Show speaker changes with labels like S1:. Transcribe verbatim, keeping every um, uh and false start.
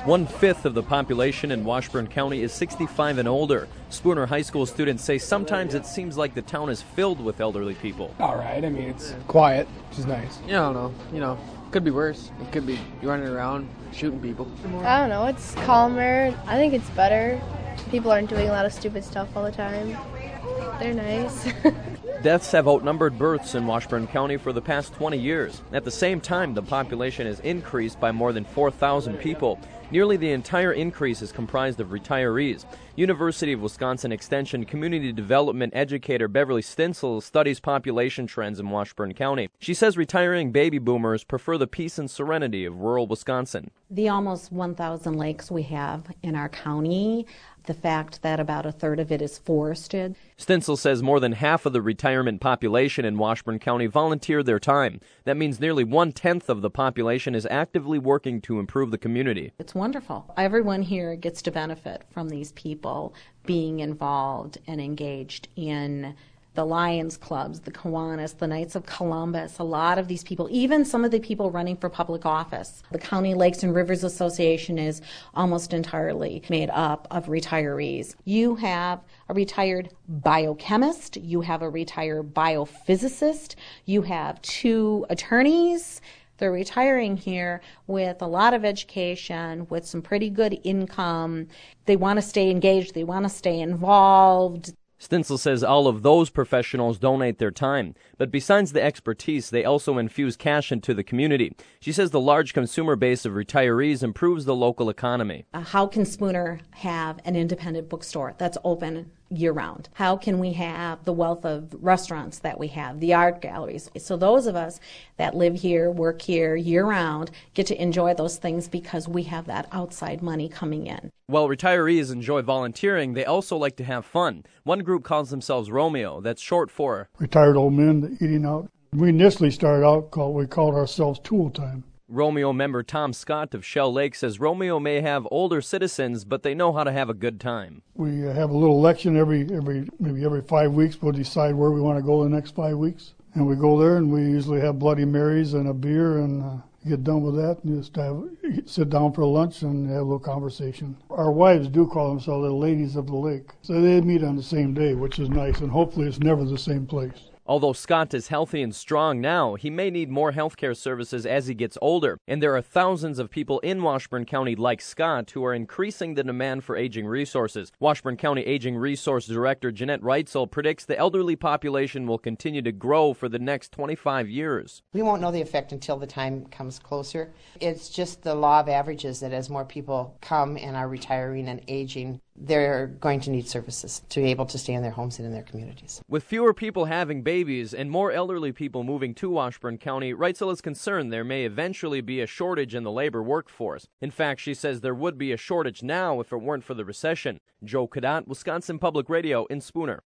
S1: One-fifth of the population in Washburn County is sixty-five and older. Spooner High School students say sometimes it seems like the town is filled with elderly people.
S2: All right, I mean, it's quiet, which is nice.
S3: Yeah, I don't know, you know, could be worse. It could be you running around shooting people.
S4: I don't know, it's calmer. I think it's better. People aren't doing a lot of stupid stuff all the time. They're nice.
S1: Deaths have outnumbered births in Washburn County for the past twenty years. At the same time, the population has increased by more than four thousand people. Nearly the entire increase is comprised of retirees. University of Wisconsin Extension Community Development educator Beverly Stinsel studies population trends in Washburn County. She says retiring baby boomers prefer the peace and serenity of rural Wisconsin.
S5: The almost one thousand lakes we have in our county, the fact that about a third of it is forested.
S1: Stinsel says more than half of the retirement population in Washburn County volunteer their time. That means nearly one-tenth of the population is actively working to improve the community.
S5: It's wonderful. Everyone here gets to benefit from these people being involved and engaged in the Lions Clubs, the Kiwanis, the Knights of Columbus, a lot of these people, even some of the people running for public office. The County Lakes and Rivers Association is almost entirely made up of retirees. You have a retired biochemist, you have a retired biophysicist, you have two attorneys. They're retiring here with a lot of education, with some pretty good income. They want to stay engaged, they want to stay involved.
S1: Stinsel says all of those professionals donate their time, but besides the expertise, they also infuse cash into the community. She says the large consumer base of retirees improves the local economy.
S5: Uh, how can Spooner have an independent bookstore that's open year-round? How can we have the wealth of restaurants that we have, the art galleries? So those of us that live here, work here year-round, get to enjoy those things because we have that outside money coming in.
S1: While retirees enjoy volunteering, they also like to have fun. One group calls themselves Romeo. That's short for
S6: Retired Old Men Eating Out. We initially started out, called, we called ourselves Tool Time.
S1: Romeo member Tom Scott of Shell Lake says Romeo may have older citizens, but they know how to have a good time.
S6: We have a little election every, every maybe every five weeks. We'll decide where we want to go the next five weeks. And we go there, and we usually have Bloody Marys and a beer, and uh, get done with that, and just have, sit down for lunch and have a little conversation. Our wives do call themselves the ladies of the lake. So they meet on the same day, which is nice, and hopefully it's never the same place.
S1: Although Scott is healthy and strong now, he may need more health care services as he gets older. And there are thousands of people in Washburn County like Scott who are increasing the demand for aging resources. Washburn County Aging Resource Director Jeanette Reitzel predicts the elderly population will continue to grow for the next twenty-five years.
S7: We won't know the effect until the time comes closer. It's just the law of averages that as more people come and are retiring and aging, they're going to need services to be able to stay in their homes and in their communities.
S1: With fewer people having babies and more elderly people moving to Washburn County, Reitzel is concerned there may eventually be a shortage in the labor workforce. In fact, she says there would be a shortage now if it weren't for the recession. Joe Cadotte, Wisconsin Public Radio in Spooner.